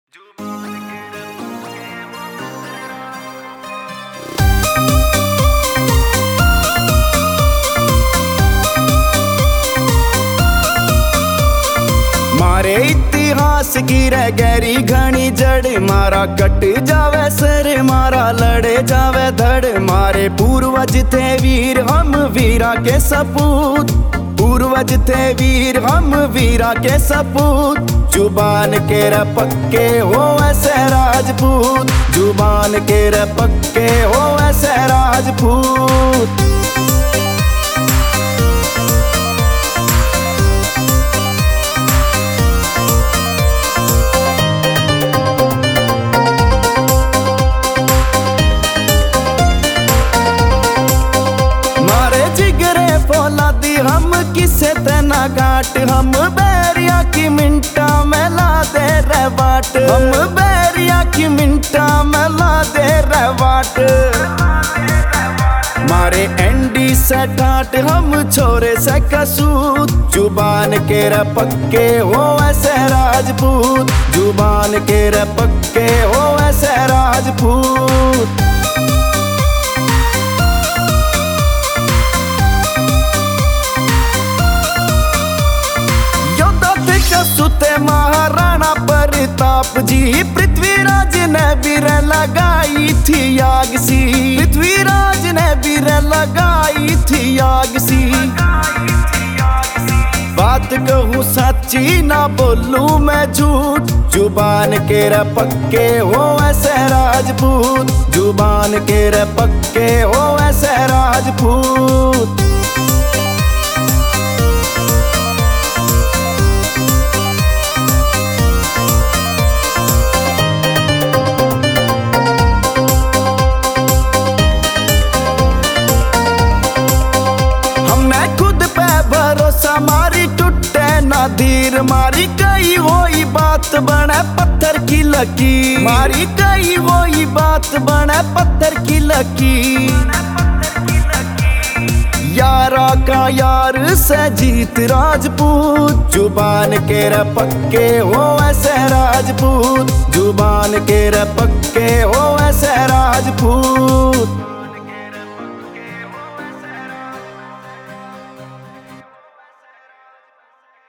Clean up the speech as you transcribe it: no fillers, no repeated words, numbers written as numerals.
मारे इतिहास की रह गहरी घनी जड़, मारा कट जावे सर मारा लड़े जावे धड़। मारे पूर्वज थे वीर हम वीरा के सपूत, पूर्वज थे वीर हम वीरा के सपूत। जुबान के रे पक्के हो ऐसे राजपूत, जुबान के रे पक्के हो ऐसे राजपूत। फौलादी हम किसे तना घाट, हम बैरिया की मिंटा में ला दे रे बाट, हम बैरिया की मिंटा में ला दे रे बाट। मारे एंडी से ठाट हम छोरे से कसूत, जुबान के रे पक्के हो ऐसे राजपूत, जुबान के रे पक्के हो ऐसे राजपूत। सुते महाराणा प्रताप जी, पृथ्वीराज ने बीर लगाई थी आग सी, पृथ्वीराज ने बीर लगाई थी आग सी। बात कहूँ सच्ची ना बोलूं मैं झूठ, जुबान के रे पक्के हो ऐसे राजपूत, जुबान के रे पक्के हो ऐसे राजपूत। खुद पे भरोसा मारी टूटे ना धीर, मारी कई वही बात बने पत्थर की लकीर, मारी कई वही बात बने पत्थर की लकीर। यारा का यार से जीत राजपूत, जुबान के रे पक्के हो ऐसे राजपूत, जुबान के रे पक्के हो ऐसे राजपूत।